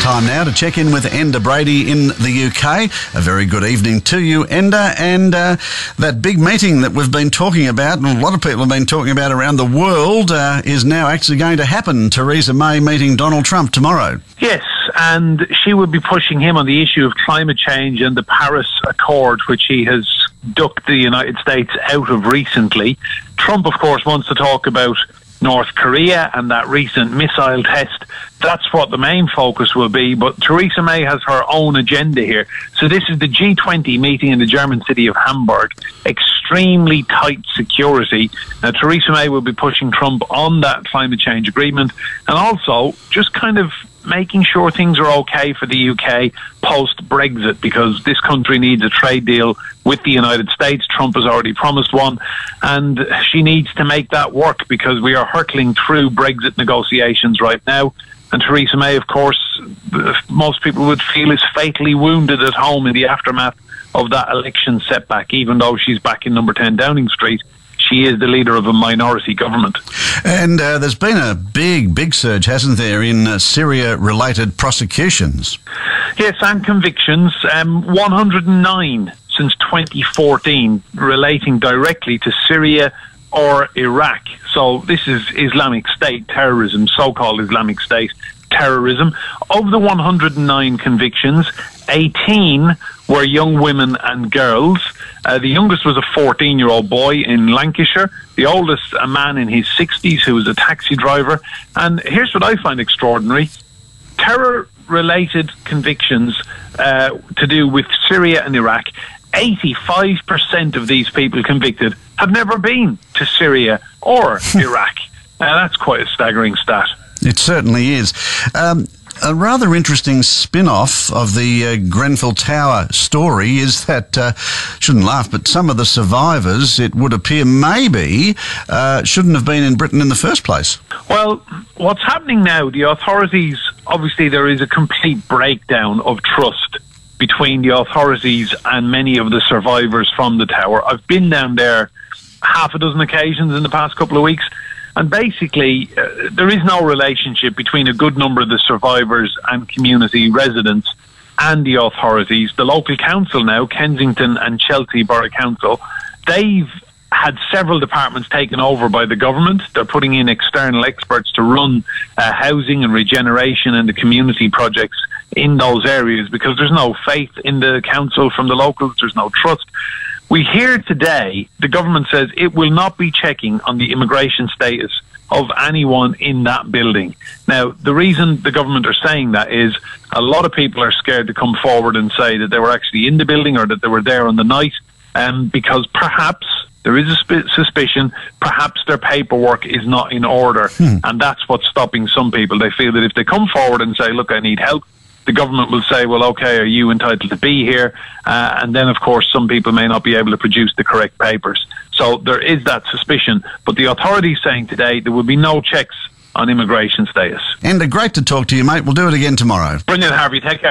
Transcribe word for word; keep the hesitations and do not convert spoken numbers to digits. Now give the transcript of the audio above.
Time now to check in with Enda Brady in the U K. A very good evening to you, Enda. And uh, that big meeting that we've been talking about, and a lot of people have been talking about around the world, uh, is now actually going to happen. Theresa May meeting Donald Trump tomorrow. Yes, and she would be pushing him on the issue of climate change and the Paris Accord, which he has ducked the United States out of recently. Trump, of course, wants to talk about North Korea and that recent missile test. That's what the main focus will be, but Theresa May has her own agenda here. So this is the G twenty meeting in the German city of Hamburg. Extremely tight security. Now, Theresa May will be pushing Trump on that climate change agreement, and also just kind of making sure things are okay for the U K post-Brexit, because this country needs a trade deal with the United States. Trump has already promised one, and she needs to make that work because we are hurtling through Brexit negotiations right now. And Theresa May, of course, most people would feel is fatally wounded at home in the aftermath of that election setback, even though she's back in number ten Downing Street. She is the leader of a minority government. And uh, there's been a big, big surge, hasn't there, in uh, Syria-related prosecutions? Yes, and convictions. Um, one hundred nine since twenty fourteen relating directly to Syria or Iraq. So this is Islamic State terrorism, so-called Islamic State terrorism. Of the one hundred nine convictions, eighteen were young women and girls. Uh, the youngest was a fourteen-year-old boy in Lancashire. The oldest, a man in his sixties who was a taxi driver. And here's what I find extraordinary. Terror-related convictions uh, to do with Syria and Iraq, eighty-five percent of these people convicted have never been to Syria or Iraq. Uh, that's quite a staggering stat. It certainly is. Um, a rather interesting spin-off of the uh, Grenfell Tower story is that, uh, shouldn't laugh, but some of the survivors, it would appear maybe, uh, shouldn't have been in Britain in the first place. Well, what's happening now, the authorities, obviously there is a complete breakdown of trust between the authorities and many of the survivors from the tower. I've been down there half a dozen occasions in the past couple of weeks, and basically uh, there is no relationship between a good number of the survivors and community residents and the authorities. The local council now, Kensington and Chelsea Borough Council, they've had several departments taken over by the government. They're putting in external experts to run uh, housing and regeneration and the community projects in those areas because there's no faith in the council from the locals, there's no trust. We hear today the government says it will not be checking on the immigration status of anyone in that building. Now, the reason the government are saying that is a lot of people are scared to come forward and say that they were actually in the building or that they were there on the night, um, because perhaps there is a sp- suspicion, perhaps their paperwork is not in order, hmm. and that's what's stopping some people. They feel that if they come forward and say, look, I need help, the government will say, well, okay, are you entitled to be here? Uh, and then, of course, some people may not be able to produce the correct papers. So there is that suspicion. But the authorities saying today there will be no checks on immigration status. And great to talk to you, mate. We'll do it again tomorrow. Brilliant, Harvey. Take care.